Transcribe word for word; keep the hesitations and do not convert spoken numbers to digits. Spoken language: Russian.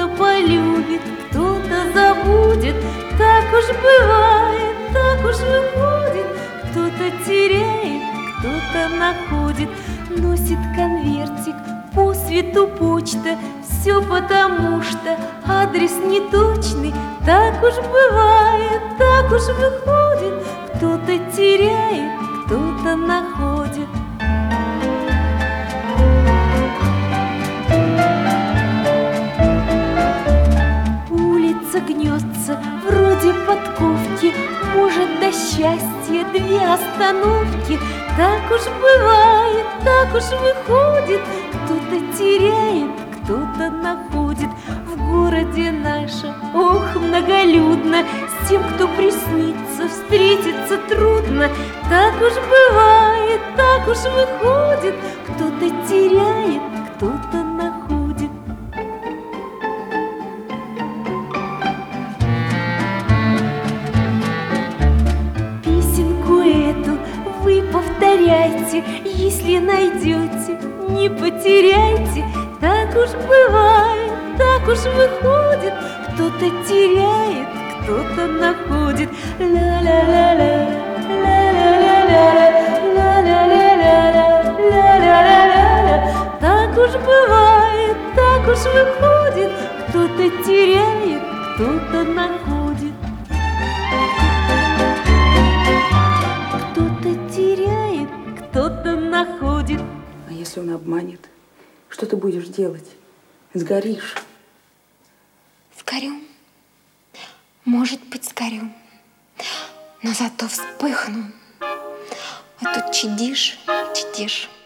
полюбит, кто-то забудет. Так уж бывает, так уж выходит. Кто-то теряет, кто-то находит. Носит конвертик по свету почта. Все потому что адрес неточный. Так уж бывает, так уж выходит. Кто-то теряет, кто-то находит. Улица гнется, вроде подковки. Может, до счастья две остановки. Так уж бывает, так уж выходит. Кто-то теряет, кто-то находит. В городе нашем, ох, многолюдно. С тем, кто приснится, встретиться трудно. Так уж бывает, так уж выходит. Кто-то теряет, кто-то находит. Песенку эту вы повторяйте, если найдете, не потеряйте. Так уж бывает, так уж выходит. Кто-то теряет, кто-то находит. Ла-ла-ла-ла, ла-ла-ла-ла, ла-ла-ла-ла, ла-ла-ла-ла. Так уж бывает, так уж выходит. Кто-то теряет, кто-то находит. Кто-то теряет, кто-то находит. А если он обманет? Что ты будешь делать? Сгоришь. Сгорю. Может быть, сгорю. Но зато вспыхну. А тут чадишь, чадишь.